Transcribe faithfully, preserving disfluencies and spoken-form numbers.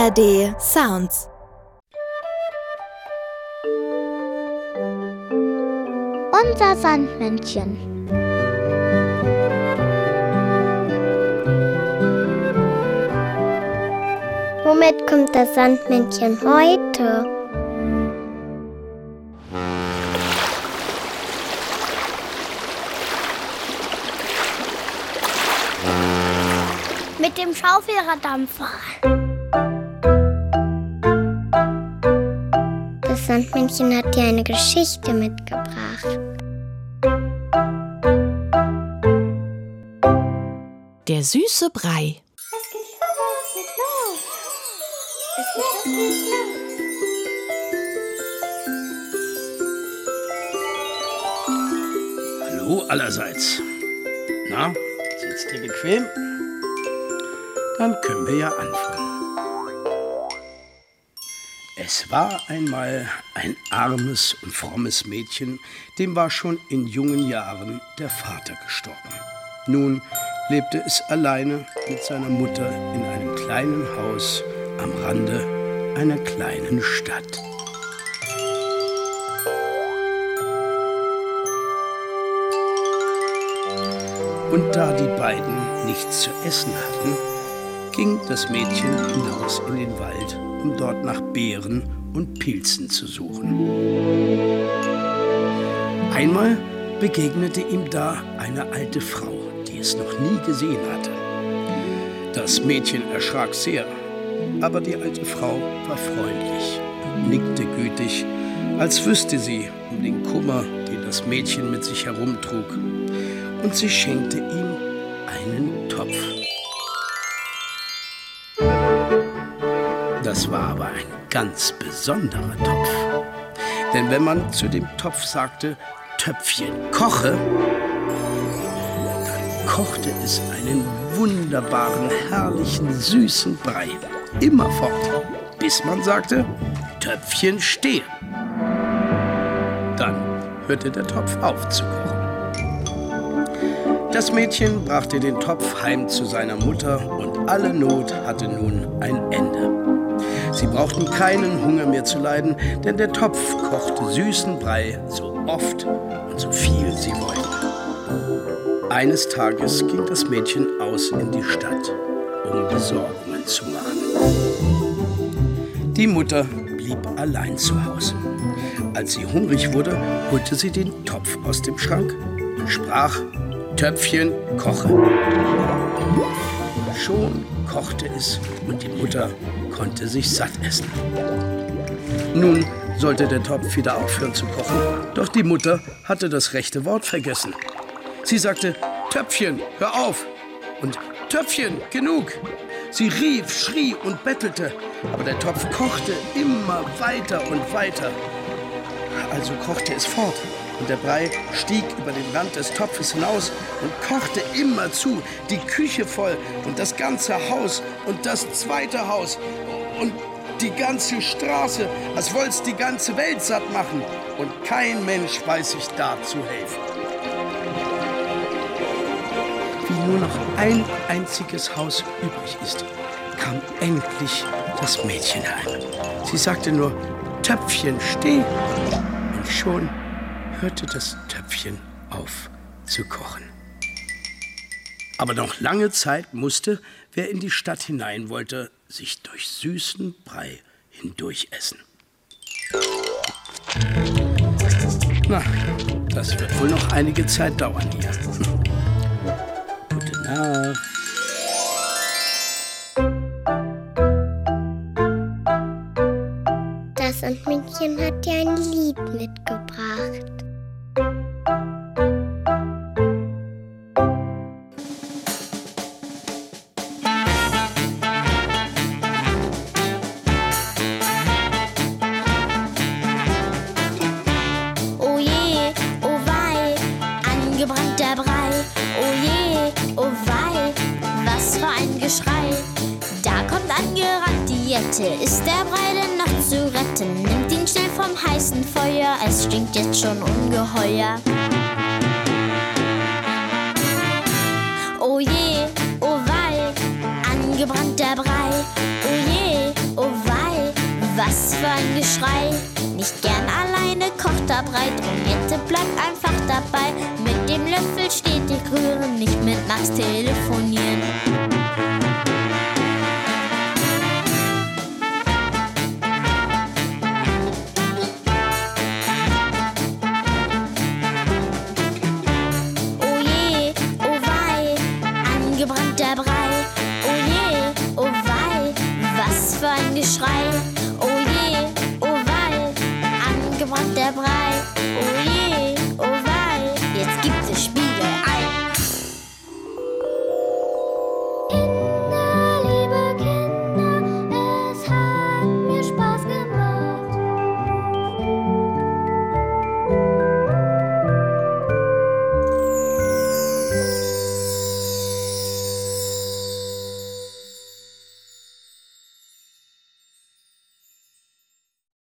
A R D Sounds. Unser Sandmännchen. Womit kommt das Sandmännchen heute? Mit dem Schaufelraddampfer. Das Sandmännchen hat dir eine Geschichte mitgebracht. Der süße Brei. Es geht los, es geht los. Es geht los, es geht los. Hallo allerseits. Na, sitzt ihr bequem? Dann können wir ja anfangen. Es war einmal ein armes und frommes Mädchen, dem war schon in jungen Jahren der Vater gestorben. Nun lebte es alleine mit seiner Mutter in einem kleinen Haus am Rande einer kleinen Stadt. Und da die beiden nichts zu essen hatten, ging das Mädchen hinaus in den Wald, um dort nach Beeren und Pilzen zu suchen. Einmal begegnete ihm da eine alte Frau, die es noch nie gesehen hatte. Das Mädchen erschrak sehr, aber die alte Frau war freundlich und nickte gütig, als wüsste sie um den Kummer, den das Mädchen mit sich herumtrug. Und sie schenkte ihm einen Topf. Das war aber ein ganz besonderer Topf. Denn wenn man zu dem Topf sagte, Töpfchen, koche, dann kochte es einen wunderbaren, herrlichen, süßen Brei. Immerfort, bis man sagte, Töpfchen, stehe. Dann hörte der Topf auf zu kochen. Das Mädchen brachte den Topf heim zu seiner Mutter und alle Not hatte nun ein Ende. Sie brauchten keinen Hunger mehr zu leiden, denn der Topf kochte süßen Brei so oft und so viel sie wollten. Eines Tages ging das Mädchen aus in die Stadt, um Besorgungen zu machen. Die Mutter blieb allein zu Hause. Als sie hungrig wurde, holte sie den Topf aus dem Schrank und sprach: Töpfchen, koche. Schon kochte es und die Mutter konnte sich satt essen. Nun sollte der Topf wieder aufhören zu kochen, doch die Mutter hatte das rechte Wort vergessen. Sie sagte: Töpfchen, hör auf! Und Töpfchen, genug! Sie rief, schrie und bettelte, aber der Topf kochte immer weiter und weiter. Also kochte es fort. Und der Brei stieg über den Rand des Topfes hinaus und kochte immer zu, die Küche voll und das ganze Haus und das zweite Haus und die ganze Straße, als wollte es die ganze Welt satt machen. Und kein Mensch weiß sich da zu helfen. Wie nur noch ein einziges Haus übrig ist, kam endlich das Mädchen heim. Sie sagte nur, Töpfchen, steh! Und schon hörte das Töpfchen auf zu kochen. Aber noch lange Zeit musste, wer in die Stadt hinein wollte, sich durch süßen Brei hindurch essen. Na, das wird wohl noch einige Zeit dauern hier. Gute Nacht. Das Sandmännchen hat dir ein Lied mitgebracht. Oh je, oh wei, angebrannter Brei. Oh je, oh wei, was für ein Geschrei. Da kommt angerannt die Jette, ist der Brei denn noch zu retten? Nimmt ihn schnell vom heißen Feuer, es stinkt jetzt schon ungeheuer. Oh je, oh wei, angebrannter Brei. Oh je, oh was für ein Geschrei. Nicht gern alleine kocht er breit und Jette bleibt einfach dabei. Mit dem Löffel stetig rühren, nicht mit Max telefonieren. Oh je, oh wei, angebrannter Brei.